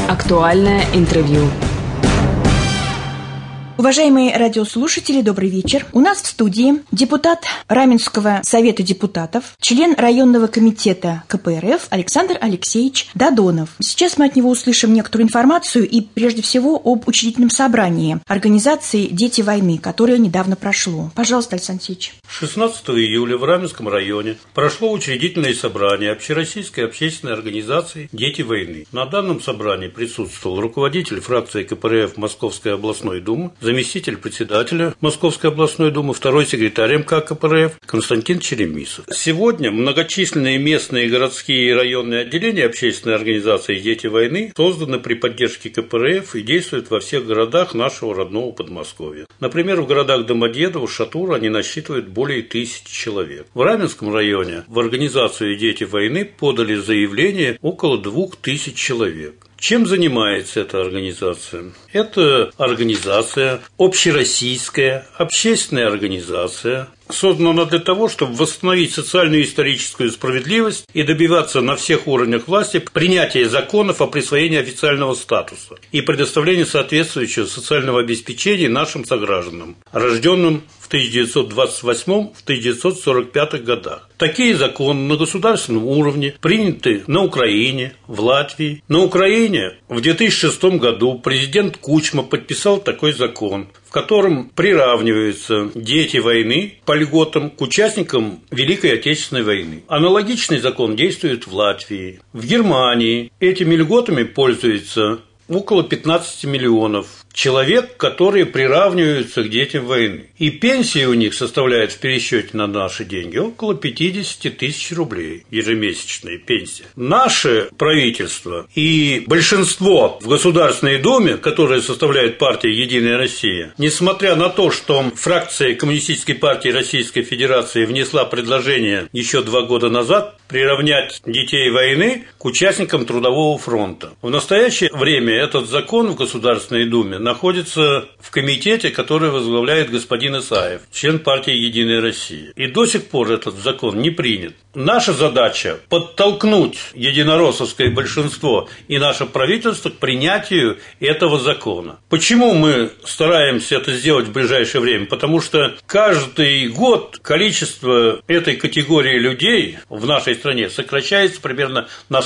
Актуальное интервью. Уважаемые радиослушатели, добрый вечер. У нас в студии депутат Раменского совета депутатов, член районного комитета КПРФ Александр Алексеевич Додонов. Сейчас мы от него услышим некоторую информацию и, прежде всего, об учредительном собрании организации «Дети войны», которое недавно прошло. Пожалуйста, Александр Алексеевич. 16 июля в Раменском районе прошло учредительное собрание Общероссийской общественной организации «Дети войны». На данном собрании присутствовал руководитель фракции КПРФ Московской областной думы, заместитель председателя Московской областной думы, второй секретарь МК КПРФ Константин Черемисов. Сегодня многочисленные местные, городские и районные отделения общественной организации «Дети войны» созданы при поддержке КПРФ и действуют во всех городах нашего родного Подмосковья. Например, в городах Домодедово, Шатура они насчитывают более 1000 человек. В Раменском районе в организацию «Дети войны» подали заявление около 2000 человек. Чем занимается эта организация? Это организация общероссийская, общественная организация, создана она для того, чтобы восстановить социальную и историческую справедливость и добиваться на всех уровнях власти принятия законов о присвоении официального статуса и предоставлении соответствующего социального обеспечения нашим согражданам, рожденным в 1928-1945 годах. Такие законы на государственном уровне приняты на Украине, в Латвии. На Украине в 2006 году президент Кучма подписал такой закон, в котором приравниваются дети войны по льготам к участникам Великой Отечественной войны. Аналогичный закон действует в Латвии. В Германии этими льготами пользуются около 15 миллионов человек, которые приравниваются к детям войны. И пенсии у них составляют в пересчете на наши деньги около 50 тысяч рублей ежемесячные пенсии. Наше правительство и большинство в Государственной Думе, которое составляет партия «Единая Россия», несмотря на то, что фракция Коммунистической партии Российской Федерации внесла предложение еще 2 года назад приравнять детей войны к участникам Трудового фронта. В настоящее время этот закон в Государственной Думе находится в комитете, который возглавляет господин Исаев, член партии «Единая Россия». И до сих пор этот закон не принят. Наша задача – подтолкнуть единороссовское большинство и наше правительство к принятию этого закона. Почему мы стараемся это сделать в ближайшее время? Потому что каждый год количество этой категории людей в нашей стране сокращается примерно на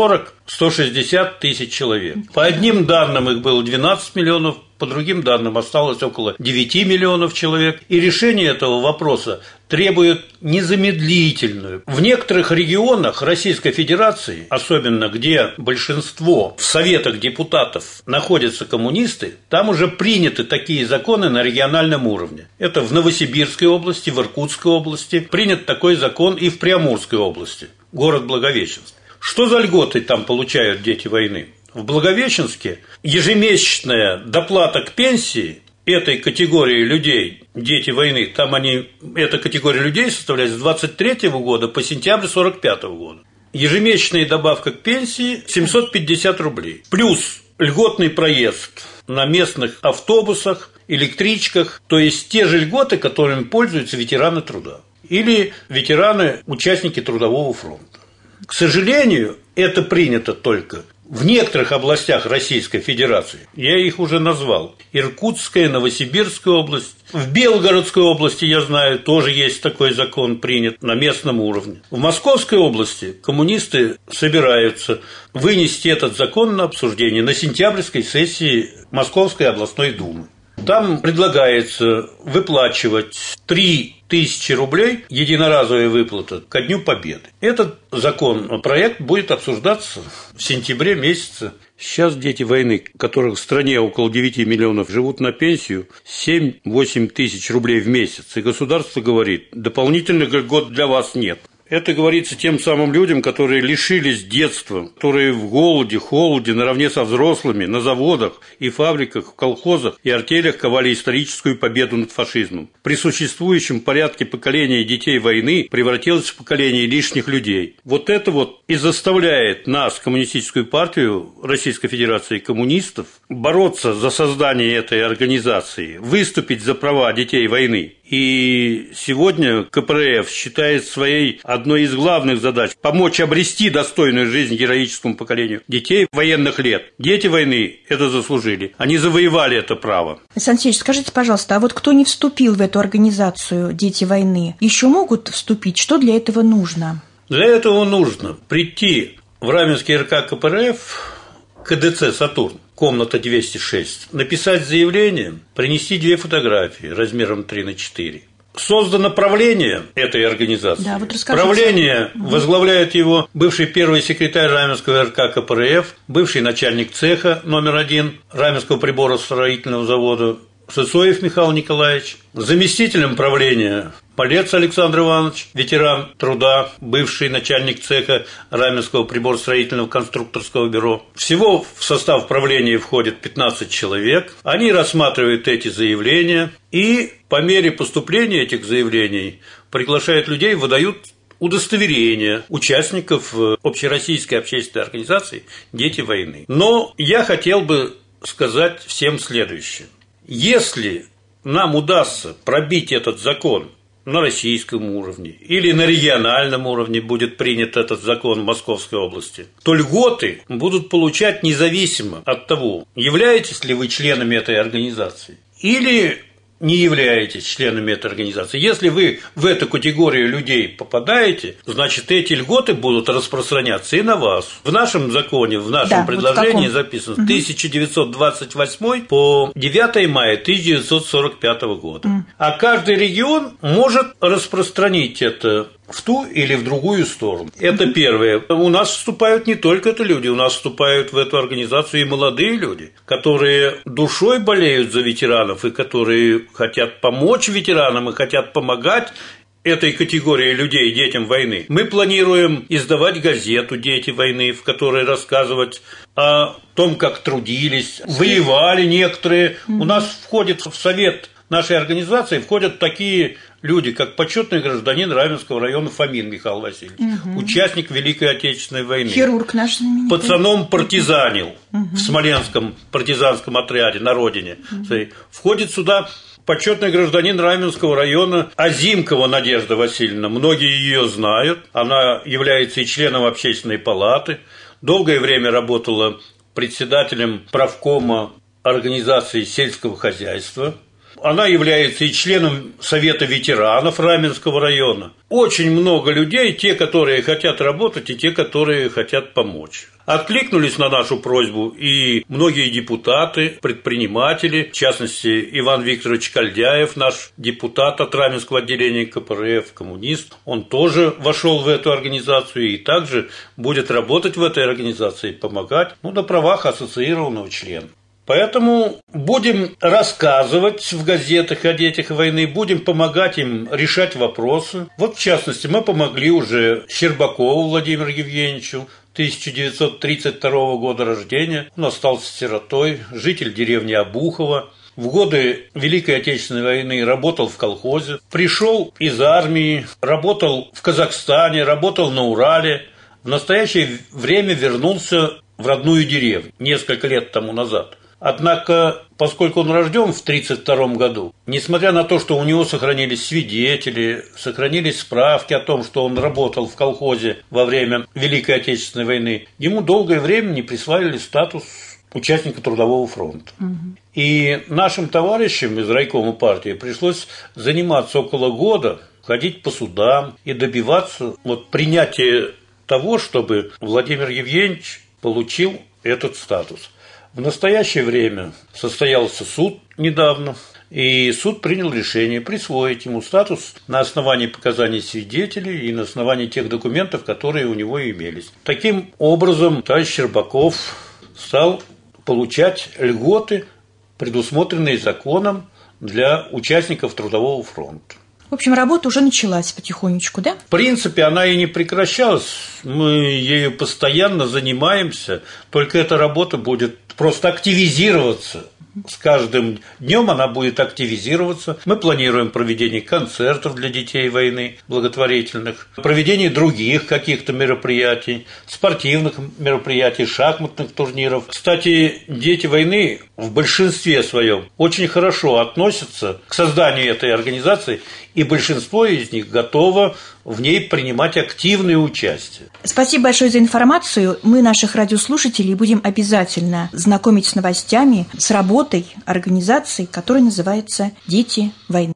140-160 тысяч человек. По одним данным их было 12 миллионов, по другим данным осталось около 9 миллионов человек. И решение этого вопроса требует незамедлительную. В некоторых регионах Российской Федерации, особенно где большинство в советах депутатов находятся коммунисты, там уже приняты такие законы на региональном уровне. Это в Новосибирской области, в Иркутской области. Принят такой закон и в Приамурской области, город Благовещенск. Что за льготы там получают дети войны? В Благовещенске ежемесячная доплата к пенсии этой категории людей, дети войны, там эта категория людей составляет с 23 года по сентябрь 45 года. Ежемесячная добавка к пенсии 750 рублей. Плюс льготный проезд на местных автобусах, электричках, то есть те же льготы, которыми пользуются ветераны труда или ветераны, участники Трудового фронта. К сожалению, это принято только в некоторых областях Российской Федерации. Я их уже назвал. Иркутская, Новосибирская область. В Белгородской области, я знаю, тоже есть такой закон принят на местном уровне. В Московской области коммунисты собираются вынести этот закон на обсуждение на сентябрьской сессии Московской областной думы. Там предлагается выплачивать 3000 рублей, единоразовая выплата, ко Дню Победы. Этот законопроект будет обсуждаться в сентябре месяце. Сейчас дети войны, которых в стране около 9 миллионов, живут на пенсию 7-8 тысяч рублей в месяц. И государство говорит, дополнительных льгот для вас нет. Это говорится тем самым людям, которые лишились детства, которые в голоде, холоде, наравне со взрослыми, на заводах и фабриках, в колхозах и артелях ковали историческую победу над фашизмом. При существующем порядке поколение детей войны превратилось в поколение лишних людей. Вот это вот и заставляет нас, Коммунистическую партию Российской Федерации коммунистов, бороться за создание этой организации, выступить за права детей войны И сегодня КПРФ считает своей одной из главных задач помочь обрести достойную жизнь героическому поколению детей военных лет. Дети войны это заслужили. Они завоевали это право. Александр Алексеевич, скажите, пожалуйста, а вот кто не вступил в эту организацию «Дети войны», еще могут вступить? Что для этого нужно? Для этого нужно прийти в Раменский РК КПРФ, КДЦ «Сатурн», комната 206, написать заявление, принести 2 фотографии размером 3×4. Создано правление этой организации. Да, вот расскажите. Правление возглавляет его бывший первый секретарь Раменского РК КПРФ, бывший начальник цеха номер 1 Раменского приборостроительного завода Сысоев Михаил Николаевич, заместителем правления Полец Александр Иванович, ветеран труда, бывший начальник цеха Раменского приборостроительного конструкторского бюро. Всего в состав правления входит 15 человек. Они рассматривают эти заявления и по мере поступления этих заявлений приглашают людей, выдают удостоверения участников общероссийской общественной организации «Дети войны». Но я хотел бы сказать всем следующее. Если нам удастся пробить этот закон на российском уровне или на региональном уровне будет принят этот закон в Московской области, то льготы будут получать независимо от того, являетесь ли вы членами этой организации или не являетесь членами этой организации. Если вы в эту категорию людей попадаете, значит, эти льготы будут распространяться и на вас. В нашем законе, в нашем предложении записано 1928 по 9 мая 1945 года. А каждый регион может распространить это в ту или в другую сторону. Это первое. У нас вступают не только это люди, у нас вступают в эту организацию и молодые люди, которые душой болеют за ветеранов и которые хотят помочь ветеранам и хотят помогать этой категории людей, детям войны. Мы планируем издавать газету «Дети войны», в которой рассказывать о том, как трудились, воевали некоторые. У нас входит в совет нашей организации входят такие люди, как почетный гражданин Раменского района Фомин Михаил Васильевич, участник Великой Отечественной войны, хирург наш знаменитый, пацаном партизанил в Смоленском партизанском отряде на родине. Входит сюда почетный гражданин Раменского района Азимкова Надежда Васильевна. Многие ее знают. Она является и членом общественной палаты. Долгое время работала председателем правкома организации сельского хозяйства. Она является и членом Совета ветеранов Раменского района. Очень много людей, те, которые хотят работать, и те, которые хотят помочь. Откликнулись на нашу просьбу и многие депутаты, предприниматели, в частности, Иван Викторович Кальдяев, наш депутат от Раменского отделения КПРФ, коммунист. Он тоже вошел в эту организацию и также будет работать в этой организации, помогать на правах ассоциированного члена. Поэтому будем рассказывать в газетах о детях войны, будем помогать им решать вопросы. Вот, в частности, мы помогли уже Щербакову Владимиру Евгеньевичу, 1932 года рождения. Он остался сиротой, житель деревни Обухово. В годы Великой Отечественной войны работал в колхозе, пришел из армии, работал в Казахстане, работал на Урале. В настоящее время вернулся в родную деревню несколько лет тому назад. Однако, поскольку он рожден в 1932 году, несмотря на то, что у него сохранились свидетели, сохранились справки о том, что он работал в колхозе во время Великой Отечественной войны, ему долгое время не присваивали статус участника Трудового фронта. И нашим товарищам из райкома партии пришлось заниматься около года, ходить по судам и добиваться принятия того, чтобы Владимир Евгеньевич получил этот статус. В настоящее время состоялся суд недавно, и суд принял решение присвоить ему статус на основании показаний свидетелей и на основании тех документов, которые у него имелись. Таким образом, товарищ Щербаков стал получать льготы, предусмотренные законом для участников Трудового фронта. В общем, работа уже началась потихонечку, да? В принципе, она и не прекращалась. Мы ею постоянно занимаемся, только эта работа будет просто активизироваться. С каждым днем она будет активизироваться. Мы планируем проведение концертов для детей войны, благотворительных, проведение других каких-то мероприятий, спортивных мероприятий, шахматных турниров. Кстати, дети войны в большинстве своем очень хорошо относятся к созданию этой организации, и большинство из них готово в ней принимать активное участие. Спасибо большое за информацию. Мы наших радиослушателей будем обязательно знакомить с новостями, с работой организации, которая называется «Дети войны».